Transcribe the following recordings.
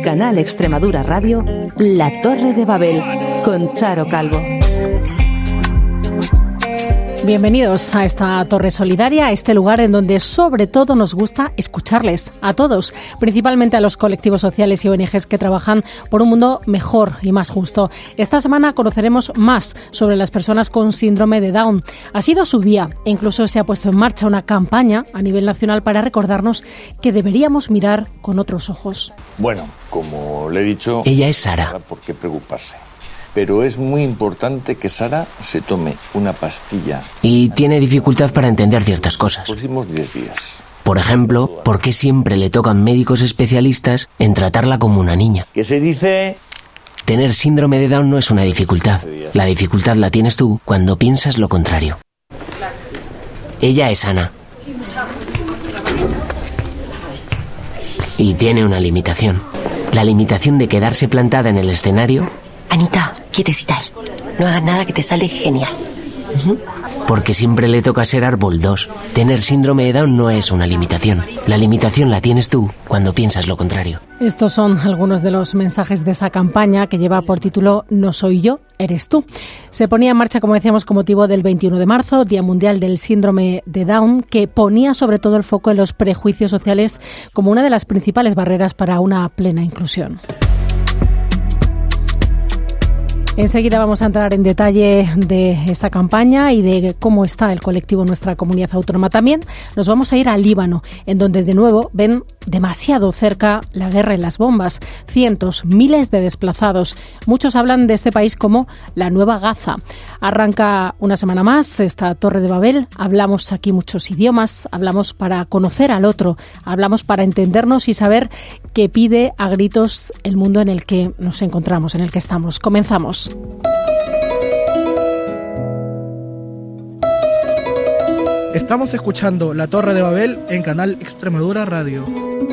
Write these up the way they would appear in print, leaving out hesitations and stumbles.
En Canal Extremadura Radio, La Torre de Babel, con Charo Calvo. Bienvenidos a esta Torre Solidaria, a este lugar en donde sobre todo nos gusta escucharles a todos, principalmente a los colectivos sociales y ONGs que trabajan por un mundo mejor y más justo. Esta semana conoceremos más sobre las personas con síndrome de Down. Ha sido su día e incluso se ha puesto en marcha una campaña a nivel nacional para recordarnos que deberíamos mirar con otros ojos. Bueno, como le he dicho, ella es Sara. ¿Por qué preocuparse? Pero es muy importante que Sara se tome una pastilla. Y tiene dificultad para entender ciertas cosas. Los próximos 10 días. Por ejemplo, ¿por qué siempre le tocan médicos especialistas en tratarla como una niña? ¿Qué se dice? Tener síndrome de Down no es una dificultad. La dificultad la tienes tú cuando piensas lo contrario. Ella es Ana. Y tiene una limitación. La limitación de quedarse plantada en el escenario. Anita, quietecita ahí. No hagas nada, que te sale genial. Porque siempre le toca ser árbol 2. Tener síndrome de Down no es una limitación. La limitación la tienes tú cuando piensas lo contrario. Estos son algunos de los mensajes de esa campaña que lleva por título No soy yo, eres tú. Se ponía en marcha, como decíamos, con motivo del 21 de marzo, Día Mundial del Síndrome de Down, que ponía sobre todo el foco en los prejuicios sociales como una de las principales barreras para una plena inclusión. Enseguida vamos a entrar en detalle de esta campaña y de cómo está el colectivo en nuestra comunidad autónoma. También nos vamos a ir al Líbano, en donde de nuevo ven demasiado cerca la guerra en las bombas. Cientos, miles de desplazados. Muchos hablan de este país como la nueva Gaza. Arranca una semana más esta Torre de Babel. Hablamos aquí muchos idiomas, hablamos para conocer al otro, hablamos para entendernos y saber qué pide a gritos el mundo en el que nos encontramos, en el que estamos. Comenzamos. Estamos escuchando La Torre de Babel en Canal Extremadura Radio.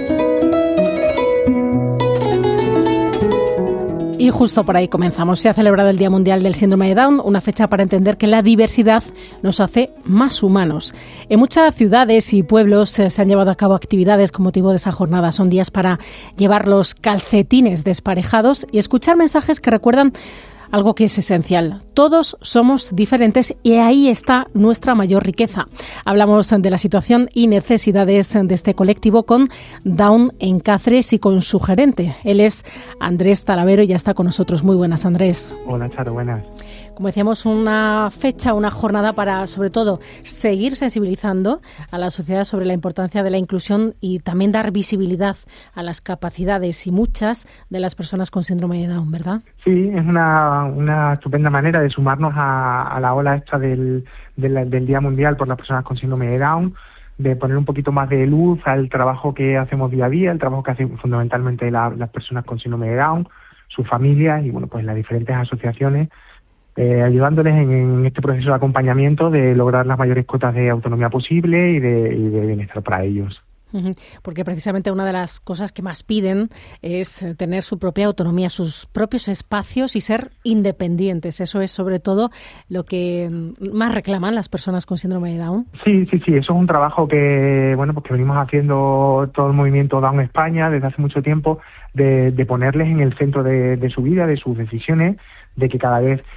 Y justo por ahí comenzamos. Se ha celebrado el Día Mundial del Síndrome de Down, una fecha para entender que la diversidad nos hace más humanos. En muchas ciudades y pueblos se han llevado a cabo actividades con motivo de esa jornada. Son días para llevar los calcetines desparejados y escuchar mensajes que recuerdan algo que es esencial. Todos somos diferentes y ahí está nuestra mayor riqueza. Hablamos de la situación y necesidades de este colectivo con Down en Cáceres y con su gerente. Él es Andrés Talavero y ya está con nosotros. Muy buenas, Andrés. Hola, Charo, buenas. Como decíamos, una fecha, una jornada para, sobre todo, seguir sensibilizando a la sociedad sobre la importancia de la inclusión y también dar visibilidad a las capacidades y muchas de las personas con síndrome de Down, ¿verdad? Sí, es una estupenda manera de sumarnos a la ola esta del Día Mundial por las personas con síndrome de Down, de poner un poquito más de luz al trabajo que hacemos día a día, el trabajo que hacen fundamentalmente las personas con síndrome de Down, sus familias y, bueno, pues las diferentes asociaciones, ayudándoles en este proceso de acompañamiento de lograr las mayores cotas de autonomía posible y de bienestar para ellos. Porque precisamente una de las cosas que más piden es tener su propia autonomía, sus propios espacios y ser independientes. Eso es sobre todo lo que más reclaman las personas con síndrome de Down. Sí, eso es un trabajo que, bueno, pues que venimos haciendo todo el movimiento Down España desde hace mucho tiempo, de ponerles en el centro de su vida, de sus decisiones, de que cada vez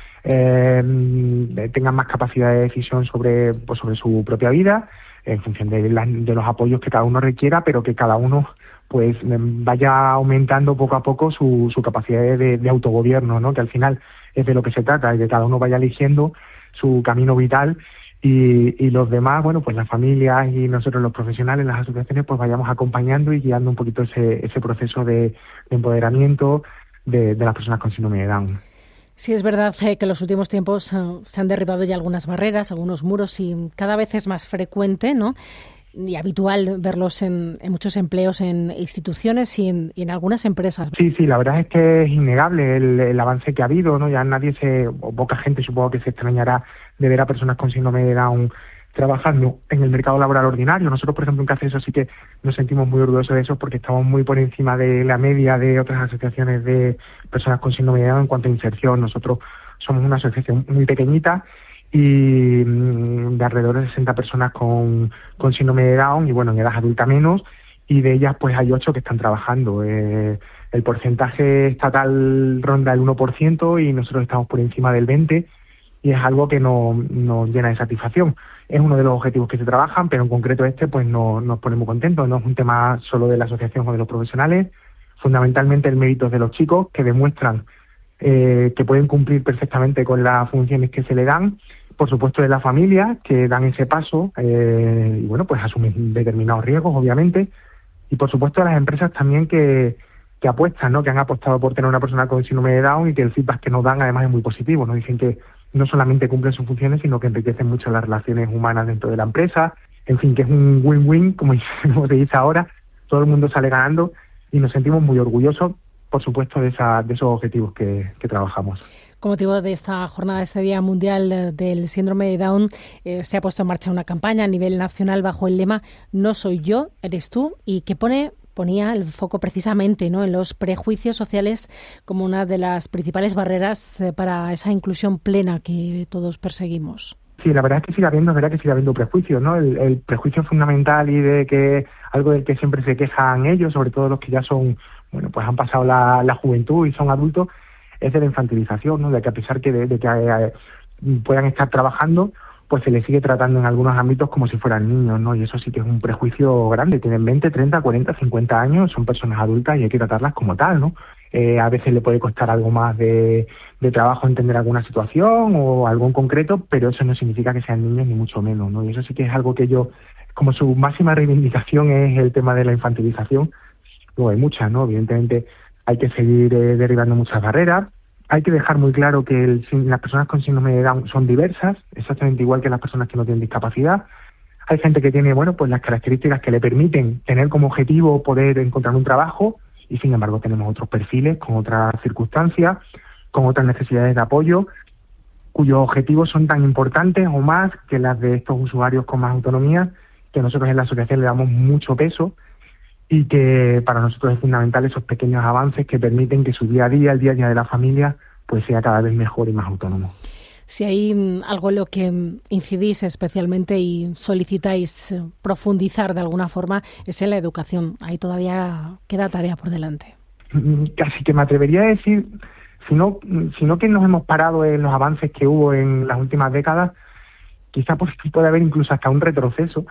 tengan más capacidad de decisión sobre su propia vida, en función de los apoyos que cada uno requiera, pero que cada uno pues vaya aumentando poco a poco su capacidad de autogobierno, ¿no? Que al final es de lo que se trata, de que cada uno vaya eligiendo su camino vital y los demás, bueno, pues las familias y nosotros los profesionales, las asociaciones, pues vayamos acompañando y guiando un poquito ese proceso de empoderamiento de las personas con síndrome de Down. Sí, es verdad que en los últimos tiempos se han derribado ya algunas barreras, algunos muros y cada vez es más frecuente, ¿no?, y habitual verlos en muchos empleos en instituciones y en algunas empresas. Sí, la verdad es que es innegable el avance que ha habido, ¿no? Ya o poca gente supongo que se extrañará de ver a personas con síndrome de Down trabajando en el mercado laboral ordinario. Nosotros, por ejemplo, en Cáceres sí que nos sentimos muy orgullosos de eso porque estamos muy por encima de la media de otras asociaciones de personas con síndrome de Down en cuanto a inserción. Nosotros somos una asociación muy pequeñita y de alrededor de 60 personas con síndrome de Down y, bueno, en edad adulta menos, y de ellas pues hay 8 que están trabajando. el porcentaje estatal ronda el 1% y nosotros estamos por encima del 20%, y es algo que nos llena de satisfacción. Es uno de los objetivos que se trabajan, pero en concreto pues nos pone muy contentos. No es un tema solo de la asociación o de los profesionales, fundamentalmente el mérito es de los chicos, que demuestran que pueden cumplir perfectamente con las funciones que se le dan, por supuesto de la familia, que dan ese paso y bueno, pues asumen determinados riesgos, obviamente, y por supuesto de las empresas también que apuestan, ¿no? Que han apostado por tener una persona con síndrome de Down, y que el feedback que nos dan además es muy positivo. Nos dicen que no solamente cumplen sus funciones, sino que enriquecen mucho las relaciones humanas dentro de la empresa. En fin, que es un win-win, como se dice ahora. Todo el mundo sale ganando y nos sentimos muy orgullosos, por supuesto, de esos objetivos que trabajamos. Con motivo de esta jornada, de este Día Mundial del Síndrome de Down, se ha puesto en marcha una campaña a nivel nacional bajo el lema "No soy yo, eres tú", y que ponía el foco precisamente, ¿no?, en los prejuicios sociales como una de las principales barreras para esa inclusión plena que todos perseguimos. Sí, la verdad es que sigue habiendo prejuicios, ¿no? El prejuicio fundamental y de que algo del que siempre se quejan ellos, sobre todo los que ya son, bueno, pues han pasado la juventud y son adultos, es de la infantilización, ¿no? De que a pesar de que puedan estar trabajando, pues se les sigue tratando en algunos ámbitos como si fueran niños, ¿no? Y eso sí que es un prejuicio grande. Tienen 20, 30, 40, 50 años, son personas adultas y hay que tratarlas como tal, ¿no? A veces le puede costar algo más de trabajo entender alguna situación o algo en concreto, pero eso no significa que sean niños ni mucho menos, ¿no? Y eso sí que es algo que como su máxima reivindicación es el tema de la infantilización. Luego hay muchas, ¿no? Evidentemente hay que seguir derribando muchas barreras. Hay que dejar muy claro que las personas con síndrome de Down son diversas, exactamente igual que las personas que no tienen discapacidad. Hay gente que tiene, bueno, pues las características que le permiten tener como objetivo poder encontrar un trabajo, y sin embargo tenemos otros perfiles con otras circunstancias, con otras necesidades de apoyo, cuyos objetivos son tan importantes o más que las de estos usuarios con más autonomía, que nosotros en la asociación le damos mucho peso, y que para nosotros es fundamental esos pequeños avances que permiten que su día a día, el día a día de la familia, pues sea cada vez mejor y más autónomo. Si hay algo en lo que incidís especialmente y solicitáis profundizar de alguna forma, es en la educación. Ahí todavía queda tarea por delante. Casi que me atrevería a decir, sino que nos hemos parado en los avances que hubo en las últimas décadas, quizá puede haber incluso hasta un retroceso.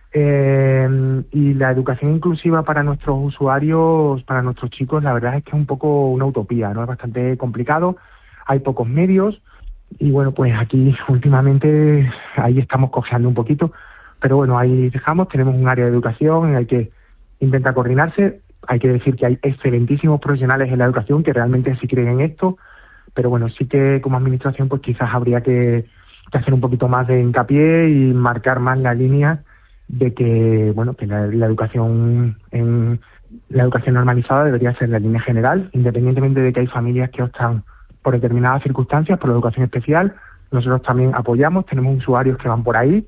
Y la educación inclusiva para nuestros usuarios, para nuestros chicos, la verdad es que es un poco una utopía, ¿no? Es bastante complicado, hay pocos medios, y bueno, pues aquí últimamente ahí estamos cojeando un poquito, pero bueno, ahí dejamos. Tenemos un área de educación en el que intenta coordinarse. Hay que decir que hay excelentísimos profesionales en la educación que realmente sí creen en esto, pero bueno, sí que como administración pues quizás habría que hacer un poquito más de hincapié y marcar más la línea de que, bueno, que la educación normalizada debería ser la línea general, independientemente de que hay familias que optan por determinadas circunstancias, por la educación especial. Nosotros también apoyamos, tenemos usuarios que van por ahí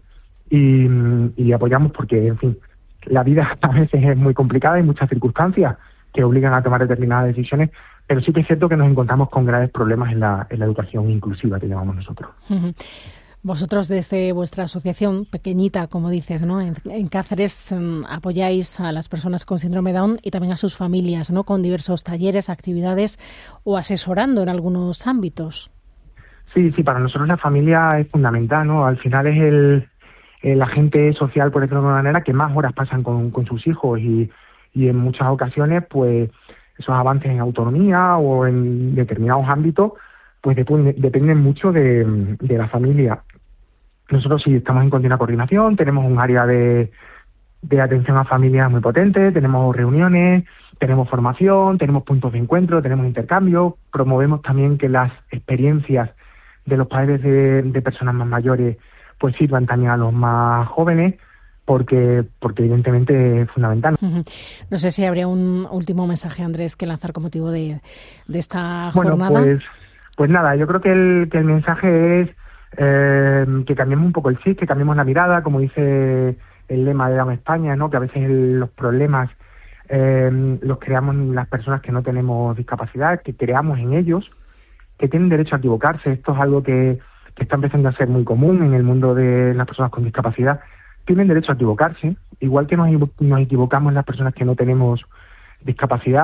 y apoyamos porque, en fin, la vida a veces es muy complicada, hay muchas circunstancias que obligan a tomar determinadas decisiones, pero sí que es cierto que nos encontramos con graves problemas en la educación inclusiva que llamamos nosotros. Uh-huh. Vosotros desde vuestra asociación, pequeñita, como dices, ¿no?, en Cáceres, apoyáis a las personas con síndrome Down y también a sus familias, ¿no?, con diversos talleres, actividades o asesorando en algunos ámbitos. Sí, para nosotros la familia es fundamental, ¿no? Al final es el agente social, por decirlo de alguna manera, que más horas pasan con sus hijos y en muchas ocasiones, pues, esos avances en autonomía o en determinados ámbitos, pues dependen mucho de la familia. Nosotros sí estamos en continua coordinación, tenemos un área de atención a familias muy potente, tenemos reuniones, tenemos formación, tenemos puntos de encuentro, tenemos intercambio, promovemos también que las experiencias de los padres de personas más mayores pues sirvan también a los más jóvenes, porque evidentemente es fundamental. Uh-huh. No sé si habría un último mensaje, Andrés, que lanzar con motivo de esta jornada. Bueno, pues nada, yo creo que el mensaje es que cambiemos un poco el chip, que cambiemos la mirada, como dice el lema de Down España, ¿no? Que a veces los problemas los creamos las personas que no tenemos discapacidad, que creamos en ellos, que tienen derecho a equivocarse. Esto es algo que está empezando a ser muy común en el mundo de las personas con discapacidad. Tienen derecho a equivocarse, igual que nos equivocamos las personas que no tenemos discapacidad,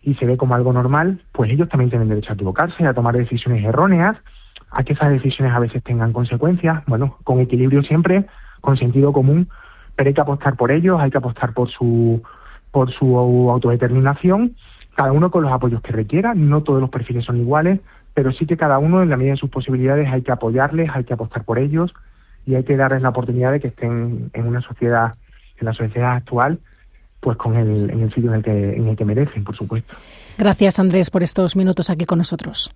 y se ve como algo normal, pues ellos también tienen derecho a equivocarse, a tomar decisiones erróneas, a que esas decisiones a veces tengan consecuencias, bueno, con equilibrio siempre, con sentido común, pero hay que apostar por ellos, hay que apostar por su autodeterminación, cada uno con los apoyos que requiera. No todos los perfiles son iguales, pero sí que cada uno, en la medida de sus posibilidades, hay que apoyarles, hay que apostar por ellos y hay que darles la oportunidad de que estén en una sociedad, en la sociedad actual, pues en el sitio en el que merecen, por supuesto. Gracias, Andrés, por estos minutos aquí con nosotros.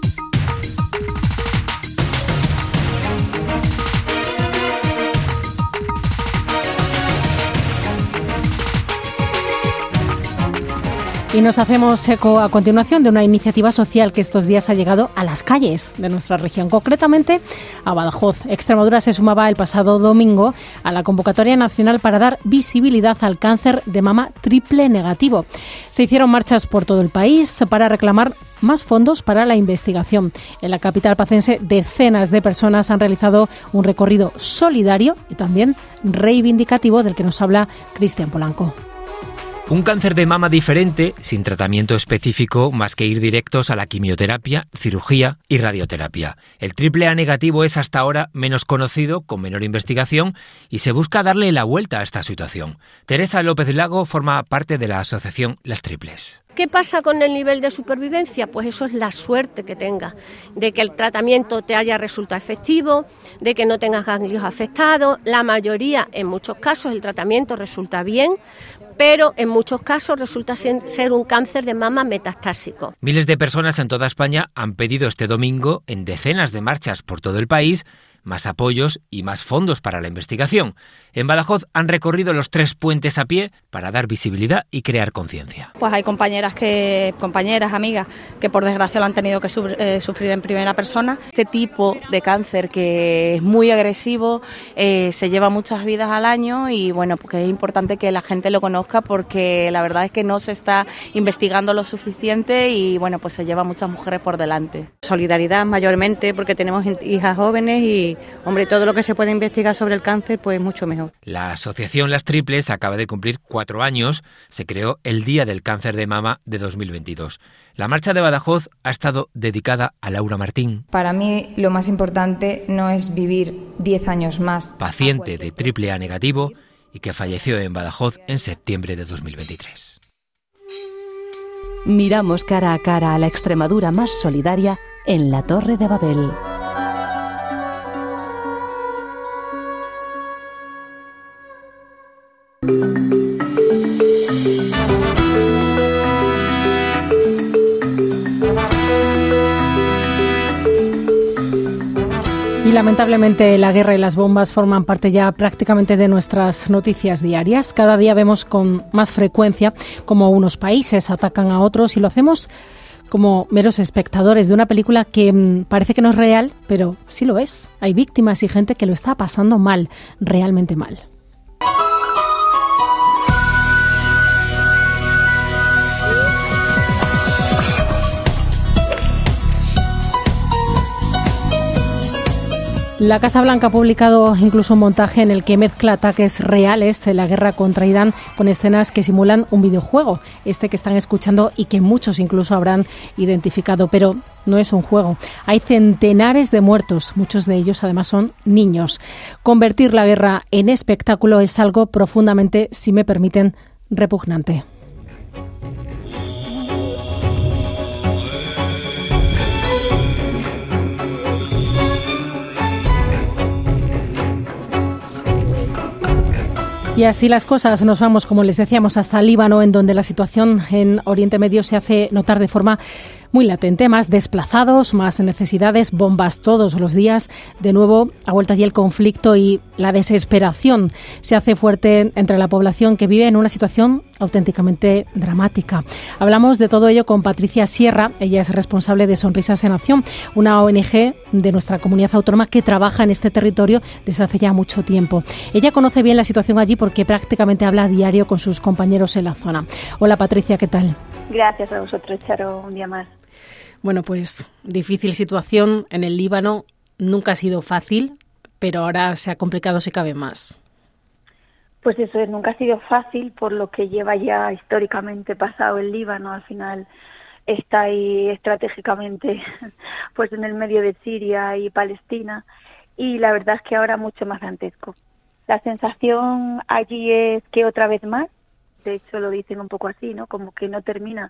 Y nos hacemos eco a continuación de una iniciativa social que estos días ha llegado a las calles de nuestra región, concretamente a Badajoz. Extremadura se sumaba el pasado domingo a la convocatoria nacional para dar visibilidad al cáncer de mama triple negativo. Se hicieron marchas por todo el país para reclamar más fondos para la investigación. En la capital pacense, decenas de personas han realizado un recorrido solidario y también reivindicativo del que nos habla Cristian Polanco. Un cáncer de mama diferente, sin tratamiento específico más que ir directos a la quimioterapia, cirugía y radioterapia. El triple A negativo es hasta ahora menos conocido, con menor investigación, y se busca darle la vuelta a esta situación. Teresa López Lago forma parte de la asociación Las Triples. ¿Qué pasa con el nivel de supervivencia? Pues eso es la suerte que tengas, de que el tratamiento te haya resultado efectivo, de que no tengas ganglios afectados. La mayoría, en muchos casos, el tratamiento resulta bien, pero en muchos casos resulta ser un cáncer de mama metastásico. Miles de personas en toda España han pedido este domingo, en decenas de marchas por todo el país, más apoyos y más fondos para la investigación. En Badajoz han recorrido los 3 puentes a pie para dar visibilidad y crear conciencia. Pues hay compañeras, amigas, que por desgracia lo han tenido que sufrir en primera persona. Este tipo de cáncer que es muy agresivo, se lleva muchas vidas al año y bueno, porque es importante que la gente lo conozca porque la verdad es que no se está investigando lo suficiente y bueno, pues se lleva muchas mujeres por delante. Solidaridad mayormente porque tenemos hijas jóvenes y hombre, todo lo que se puede investigar sobre el cáncer, pues mucho mejor. La asociación Las Triples acaba de cumplir 4 años. Se creó el Día del Cáncer de Mama de 2022. La marcha de Badajoz ha estado dedicada a Laura Martín. Para mí lo más importante no es vivir 10 años más. Paciente de triple A negativo y que falleció en Badajoz en septiembre de 2023. Miramos cara a cara a la Extremadura más solidaria en la Torre de Babel. Y lamentablemente la guerra y las bombas forman parte ya prácticamente de nuestras noticias diarias. Cada día vemos con más frecuencia cómo unos países atacan a otros y lo hacemos como meros espectadores de una película que parece que no es real, pero sí lo es. Hay víctimas y gente que lo está pasando mal, realmente mal. La Casa Blanca ha publicado incluso un montaje en el que mezcla ataques reales de la guerra contra Irán con escenas que simulan un videojuego, este que están escuchando y que muchos incluso habrán identificado, pero no es un juego. Hay centenares de muertos, muchos de ellos además son niños. Convertir la guerra en espectáculo es algo profundamente, si me permiten, repugnante. Y así las cosas, nos vamos, como les decíamos, hasta Líbano, en donde la situación en Oriente Medio se hace notar de forma muy latente. Más desplazados, más necesidades, bombas todos los días. De nuevo ha vuelto allí el conflicto y la desesperación se hace fuerte entre la población que vive en una situación auténticamente dramática. Hablamos de todo ello con Patricia Sierra. Ella es responsable de Sonrisas en Acción, una ONG de nuestra comunidad autónoma que trabaja en este territorio desde hace ya mucho tiempo. Ella conoce bien la situación allí porque prácticamente habla a diario con sus compañeros en la zona. Hola Patricia, ¿qué tal? Gracias a vosotros, Charo, un día más. Bueno, pues difícil situación en el Líbano, nunca ha sido fácil, pero ahora se ha complicado si cabe más. Pues eso nunca ha sido fácil por lo que lleva ya históricamente pasado el Líbano. Al final está ahí estratégicamente pues en el medio de Siria y Palestina, y la verdad es que ahora mucho más dantesco. La sensación allí es que otra vez más, de hecho lo dicen un poco así, ¿no? Como que no terminan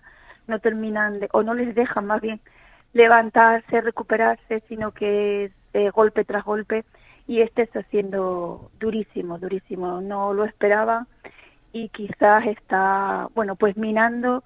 o no les dejan más bien levantarse, recuperarse, sino que es golpe tras golpe, y está siendo durísimo, no lo esperaba, y quizás está, bueno, pues minando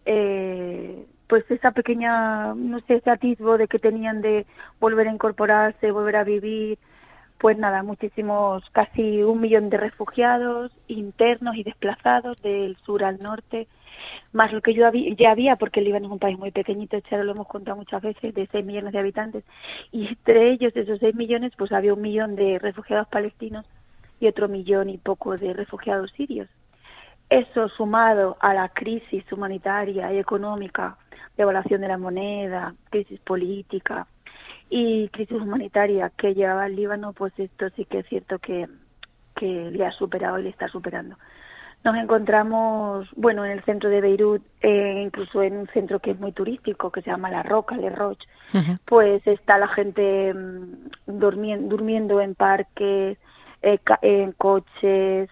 pues esa pequeña, no sé, ese atisbo de que tenían de volver a incorporarse, volver a vivir. Pues nada, muchísimos, casi 1 millón de refugiados internos y desplazados del sur al norte, más lo que ya había, porque el Líbano es un país muy pequeñito, Charo, lo hemos contado muchas veces, de 6 millones de habitantes, y entre ellos, esos 6 millones, pues había 1 millón de refugiados palestinos y otro 1 millón y poco de refugiados sirios. Eso sumado a la crisis humanitaria y económica, devaluación de la moneda, crisis política y crisis humanitaria que llevaba el Líbano, pues esto sí que es cierto que le ha superado y le está superando. Nos encontramos, bueno, en el centro de Beirut, incluso en un centro que es muy turístico, que se llama La Roca, Le Roche, pues está la gente durmiendo en parques, en coches,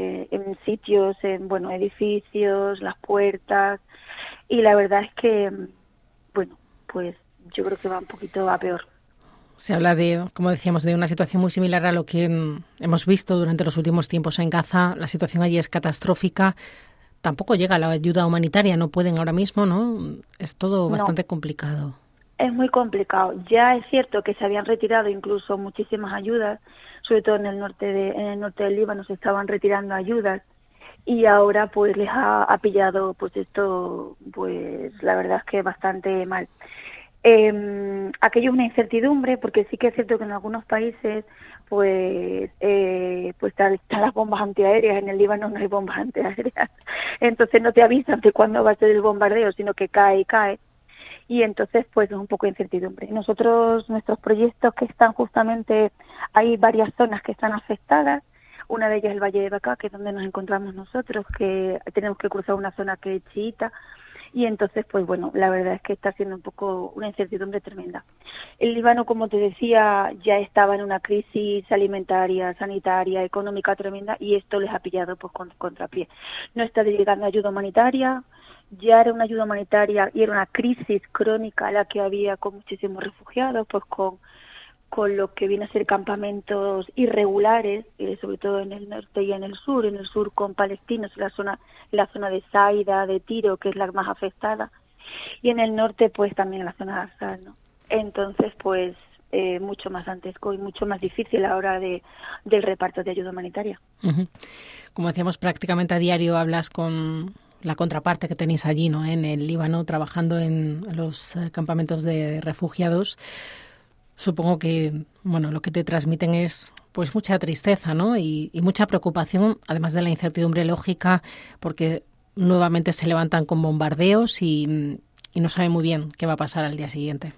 en sitios, en edificios, las puertas, y la verdad es que, bueno, pues yo creo que va un poquito a peor. Se habla de, como decíamos, de una situación muy similar a lo que hemos visto durante los últimos tiempos en Gaza. La situación allí es catastrófica. Tampoco llega la ayuda humanitaria, no pueden ahora mismo, ¿no? Es todo bastante complicado. Es muy complicado. Ya es cierto que se habían retirado incluso muchísimas ayudas, sobre todo en el norte del Líbano se estaban retirando ayudas, y ahora pues les ha pillado pues esto, pues la verdad es que bastante mal. Aquello es una incertidumbre, porque sí que es cierto que en algunos países pues están las bombas antiaéreas. En el Líbano no hay bombas antiaéreas, entonces no te avisan de cuándo va a ser el bombardeo, sino que cae y cae, y entonces pues es un poco de incertidumbre. Nuestros proyectos que están justamente, hay varias zonas que están afectadas. Una de ellas es el Valle de Bekaa, que es donde nos encontramos nosotros, que tenemos que cruzar una zona que es chiita. Y entonces, pues bueno, la verdad es que está siendo un poco una incertidumbre tremenda. El Líbano, como te decía, ya estaba en una crisis alimentaria, sanitaria, económica tremenda, y esto les ha pillado pues con contrapié. No está llegando ayuda humanitaria, ya era una ayuda humanitaria y era una crisis crónica la que había con muchísimos refugiados, pues con lo que viene a ser campamentos irregulares, sobre todo en el norte y en el sur con palestinos, la zona de Saida, de Tiro, que es la más afectada, y en el norte pues también la zona de Arsal, ¿no? Entonces pues mucho más dantesco y mucho más difícil a la hora del reparto de ayuda humanitaria. Como decíamos, prácticamente a diario hablas con la contraparte que tenéis allí, ¿no? En el Líbano, trabajando en los campamentos de refugiados. Supongo que, bueno, lo que te transmiten es pues mucha tristeza, ¿no? Y mucha preocupación, además de la incertidumbre lógica, porque nuevamente se levantan con bombardeos y no saben muy bien qué va a pasar al día siguiente.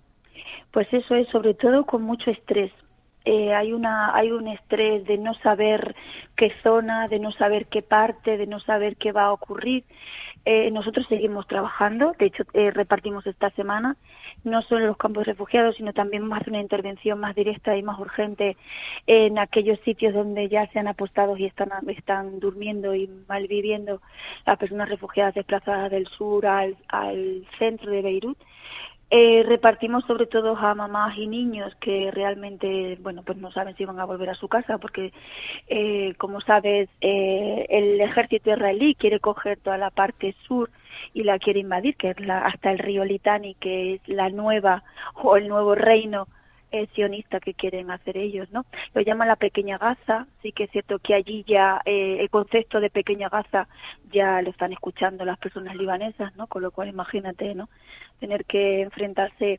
Pues eso es, sobre todo con mucho estrés. Hay un estrés de no saber qué zona, de no saber qué parte, de no saber qué va a ocurrir. Nosotros seguimos trabajando, de hecho repartimos esta semana, no solo en los campos de refugiados, sino también más una intervención más directa y más urgente en aquellos sitios donde ya se han apostado y están durmiendo y malviviendo las personas refugiadas desplazadas del sur al centro de Beirut. Repartimos sobre todo a mamás y niños que realmente, bueno, pues no saben si van a volver a su casa, porque como sabes, el ejército israelí quiere coger toda la parte sur y la quiere invadir, que es hasta el río Litani, que es el nuevo reino sionista que quieren hacer ellos, ¿no? Lo llaman la pequeña Gaza. Sí que es cierto que allí ya el concepto de pequeña Gaza ya lo están escuchando las personas libanesas, ¿no? Con lo cual imagínate, ¿no? Tener que enfrentarse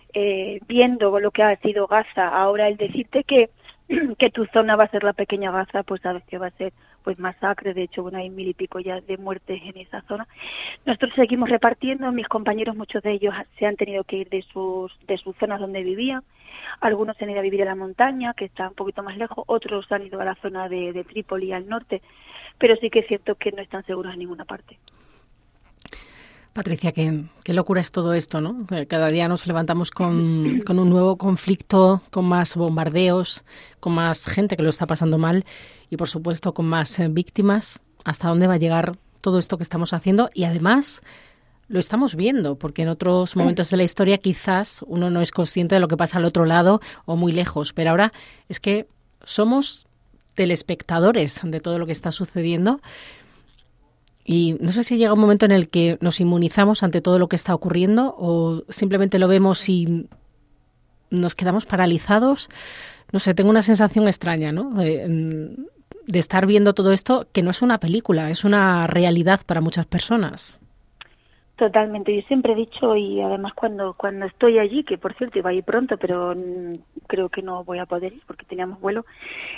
viendo lo que ha sido Gaza. Ahora el decirte que tu zona va a ser la pequeña Gaza, pues sabes que va a ser pues masacres. De hecho, bueno, hay 1000 y pico ya de muertes en esa zona. Nosotros seguimos repartiendo. Mis compañeros, muchos de ellos se han tenido que ir de sus zonas donde vivían. Algunos se han ido a vivir a la montaña, que está un poquito más lejos. Otros han ido a la zona de Trípoli, al norte. Pero sí que es cierto que no están seguros en ninguna parte. Patricia, qué locura es todo esto, ¿no? Cada día nos levantamos con un nuevo conflicto, con más bombardeos, con más gente que lo está pasando mal y, por supuesto, con más víctimas. ¿Hasta dónde va a llegar todo esto que estamos haciendo? Y, además, lo estamos viendo, porque en otros momentos de la historia quizás uno no es consciente de lo que pasa al otro lado o muy lejos, pero ahora es que somos telespectadores de todo lo que está sucediendo. Y no sé si llega un momento en el que nos inmunizamos ante todo lo que está ocurriendo o simplemente lo vemos y nos quedamos paralizados. No sé, tengo una sensación extraña, ¿no? De estar viendo todo esto, que no es una película, es una realidad para muchas personas. Totalmente. Yo siempre he dicho, y además cuando estoy allí, que por cierto iba a ir pronto, pero creo que no voy a poder ir porque teníamos vuelo,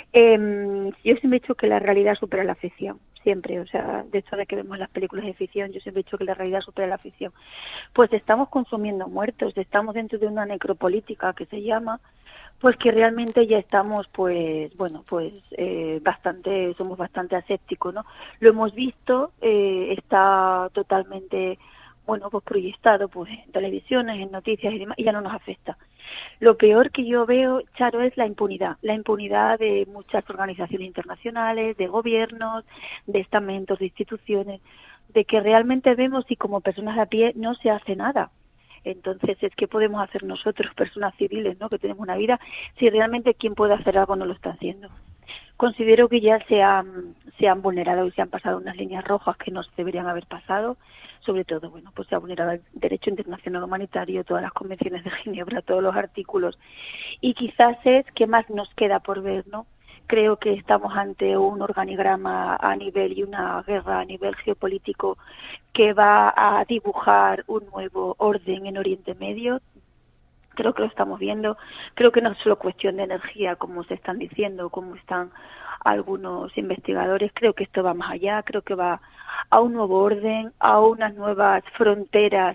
yo siempre he dicho que la realidad supera la ficción. Siempre, o sea, de hecho de que vemos las películas de ficción, yo siempre he dicho que la realidad supera la ficción. Pues estamos consumiendo muertos, estamos dentro de una necropolítica que se llama, pues que realmente ya estamos, pues, bueno, pues somos bastante asépticos, ¿no? Lo hemos visto, está totalmente, bueno, pues proyectado, pues en televisiones, en noticias y demás, y ya no nos afecta. Lo peor que yo veo, Charo, es la impunidad de muchas organizaciones internacionales, de gobiernos, de estamentos, de instituciones, de que realmente vemos y como personas a pie no se hace nada. Entonces, ¿qué podemos hacer nosotros, personas civiles, ¿no?, que tenemos una vida, si realmente quien puede hacer algo no lo está haciendo? Considero que ya se han vulnerado y se han pasado unas líneas rojas que no se deberían haber pasado. Sobre todo, bueno, pues se ha vulnerado el derecho internacional humanitario, todas las convenciones de Ginebra, todos los artículos. Y quizás es que más nos queda por ver, ¿no? Creo que estamos ante un organigrama a nivel y una guerra a nivel geopolítico que va a dibujar un nuevo orden en Oriente Medio. Creo que lo estamos viendo. Creo que no es solo cuestión de energía, como se están diciendo, como están algunos investigadores. Creo que esto va más allá. Creo que va a un nuevo orden, a unas nuevas fronteras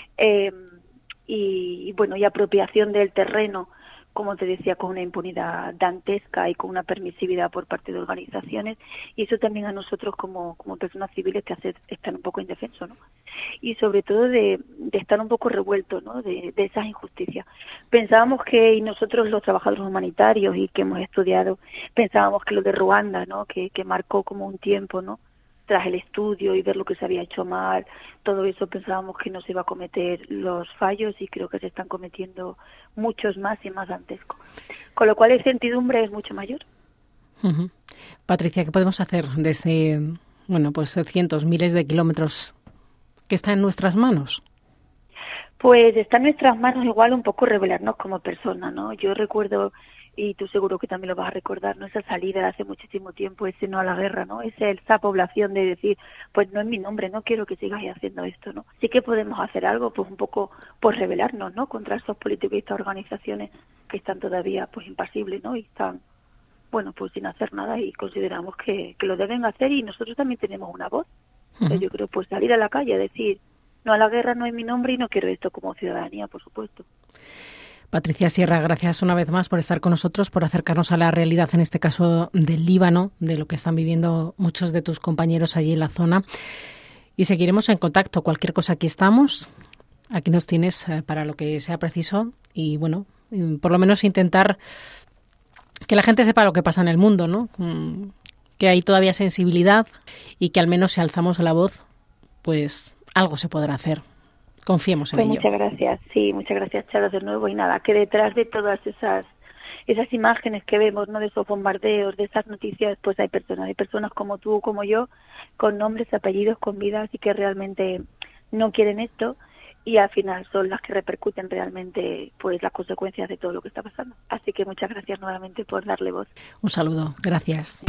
y apropiación del terreno, como te decía, con una impunidad dantesca y con una permisividad por parte de organizaciones, y eso también a nosotros como personas civiles te hace estar un poco indefensos, ¿no? Y sobre todo de estar un poco revueltos, ¿no?, de esas injusticias. Pensábamos que, y nosotros los trabajadores humanitarios y que hemos estudiado, pensábamos que lo de Ruanda, ¿no?, que marcó como un tiempo, ¿no?, tras el estudio y ver lo que se había hecho mal, todo eso pensábamos que no se iba a cometer los fallos y creo que se están cometiendo muchos más y más dantescos. Con lo cual la incertidumbre es mucho mayor. Uh-huh. Patricia, ¿qué podemos hacer desde, pues cientos, miles de kilómetros que está en nuestras manos? Pues está en nuestras manos igual un poco revelarnos como personas, ¿no? Yo recuerdo, y tú seguro que también lo vas a recordar, ¿no?, esa salida de hace muchísimo tiempo, ese no a la guerra, ¿no?, esa población de decir, pues no es mi nombre, no quiero que sigáis haciendo esto, ¿no? Sí que podemos hacer algo, pues un poco, pues rebelarnos, ¿no?, contra esos políticos y estas organizaciones que están todavía, pues impasibles, ¿no?, y están, bueno, pues sin hacer nada, y consideramos que lo deben hacer, y nosotros también tenemos una voz. Uh-huh. Entonces yo creo, pues salir a la calle a decir, no a la guerra, no es mi nombre y no quiero esto como ciudadanía, por supuesto. Patricia Sierra, gracias una vez más por estar con nosotros, por acercarnos a la realidad, en este caso del Líbano, de lo que están viviendo muchos de tus compañeros allí en la zona. Y seguiremos en contacto. Cualquier cosa, aquí estamos. Aquí nos tienes para lo que sea preciso. Y bueno, por lo menos intentar que la gente sepa lo que pasa en el mundo, ¿no? Que hay todavía sensibilidad y que al menos si alzamos la voz, pues algo se podrá hacer. Confiemos en ello. Muchas gracias. Sí, muchas gracias, Charo, de nuevo. Y nada, que detrás de todas esas imágenes que vemos, ¿no?, de esos bombardeos, de esas noticias, pues hay personas como tú, como yo, con nombres, apellidos, con vidas y que realmente no quieren esto y al final son las que repercuten realmente, pues, las consecuencias de todo lo que está pasando. Así que muchas gracias nuevamente por darle voz. Un saludo. Gracias.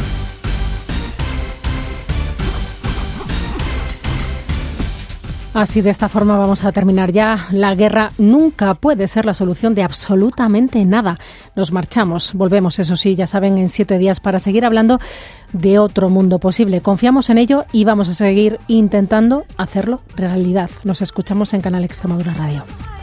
Así, de esta forma vamos a terminar ya. La guerra nunca puede ser la solución de absolutamente nada. Nos marchamos, volvemos, eso sí, ya saben, en 7 días para seguir hablando de otro mundo posible. Confiamos en ello y vamos a seguir intentando hacerlo realidad. Nos escuchamos en Canal Extremadura Radio.